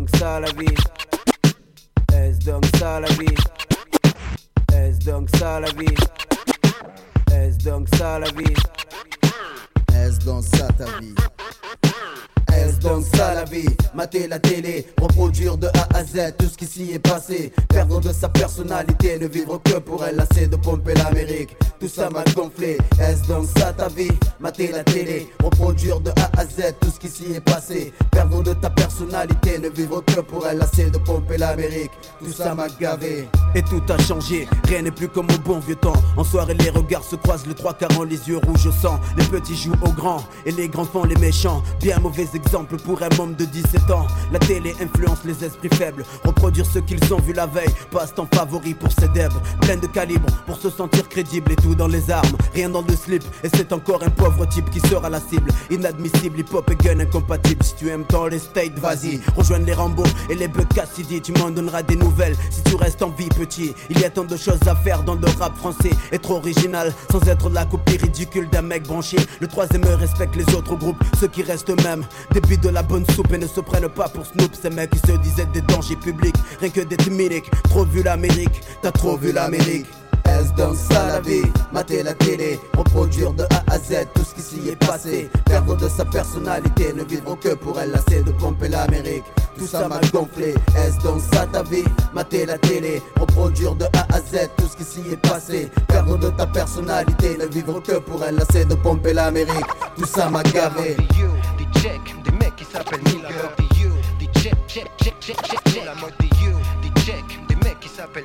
donc ça la vie? Est-ce donc ça la vie? Est-ce donc ça la vie? Est-ce donc ça la vie? Est-ce donc ça ta vie? Est-ce donc ça la vie? Mater la télé, reproduire de A à Z tout ce qui s'y est passé. Perdre de sa personnalité, ne vivre que pour elle, lasser de pomper l'Amérique. Tout ça m'a gonflé. Est-ce donc ça ta vie? Mater la télé, reproduire de A à Z tout ce qui s'y est passé. Perdre de ta personnalité, ne vivre que pour elle, lasser de pomper l'Amérique. Tout ça m'a gavé. Et tout a changé, rien n'est plus comme au bon vieux temps. En soirée les regards se croisent, le 3-40, les yeux rouges au sang. Les petits jouent aux grands et les grands font les méchants. Bien mauvais exemple pour un homme de 17 ans. La télé influence les esprits faibles. Reproduire ce qu'ils ont vu la veille, passe-temps favori pour ces devs. Plein de calibre pour se sentir crédible et tout dans les armes, rien dans le slip. Et c'est encore un pauvre type qui sera la cible. Inadmissible, hip-hop et gun incompatible. Si tu aimes tant les states, vas-y, rejoins les Rambo et les Bug Cassidy. Tu m'en donneras des nouvelles si tu restes en vie petit. Il y a tant de choses à faire dans le rap français. Être original sans être la copie ridicule d'un mec branché. Le troisième respecte les autres groupes, ceux qui restent eux-mêmes. Début de la bonne soupe et ne se prennent pas pour Snoop. Ces mecs qui se disaient des dangers publics, rien que des timiniques. Trop vu l'Amérique, t'as trop vu l'Amérique. Est-ce donc ça la vie? Mater la télé, reproduire de A à Z tout ce qui s'y est passé. Perdre de sa personnalité, ne vivre que pour elle, lasser de pomper l'Amérique. Tout ça m'a gonflé. Est-ce donc ça ta vie? Mater la télé, reproduire de A à Z tout ce qui s'y est passé. Perdre de ta personnalité, ne vivre que pour elle, lasser de pomper l'Amérique. Tout ça m'a gavé. Des check, des mecs qui s'appellent nigger. Des check, la mode des you. Des check, des mecs qui s'appellent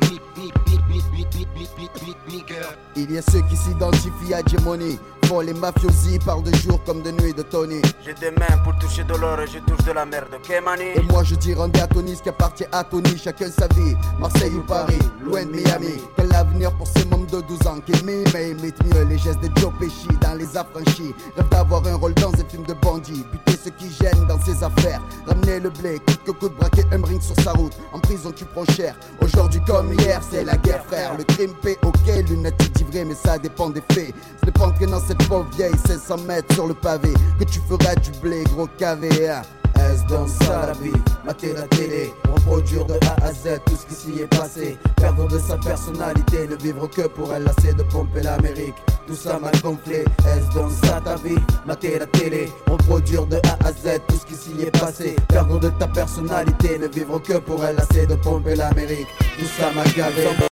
nigger. Il y a ceux qui s'identifient à G-Money. Font les mafiosi, parlent de jour comme de nuit de Tony. J'ai des mains pour toucher de l'or et je touche de la merde, ok mani? Et moi je dis rendez à Tony ce qui appartient à Tony. Chacun sa vie, Marseille ou Paris, loin de Miami. Quel avenir pour ces mômes de 12 ans qui miment et imitent mieux les gestes de Joe Pesci dans Les Affranchis. Rêve d'avoir un rôle dans un film de bandit. Buter ceux qui gênent dans ses affaires. Ramener le blé, quelques coups de braquet, un ring sur sa route. En prison tu prends cher. Aujourd'hui comme hier c'est la guerre frère. Le crime paie ok, lunettes tu dis vrai mais ça dépend des faits. Ça dépend que dans cette pauvre vieille 500 mètres sur le pavé que tu feras du blé gros caviar. Est-ce donc ça la vie? Mater la télé, reproduire de A à Z tout ce qui s'y est passé. Perdre de sa personnalité, ne vivre que pour elle, lasser de pomper l'Amérique. Tout ça m'a gonflé. Est-ce donc ça ta vie? Mater la télé, reproduire de A à Z tout ce qui s'y est passé. Perdre de ta personnalité, ne vivre que pour elle, lasser de pomper l'Amérique. Tout ça m'a gavé.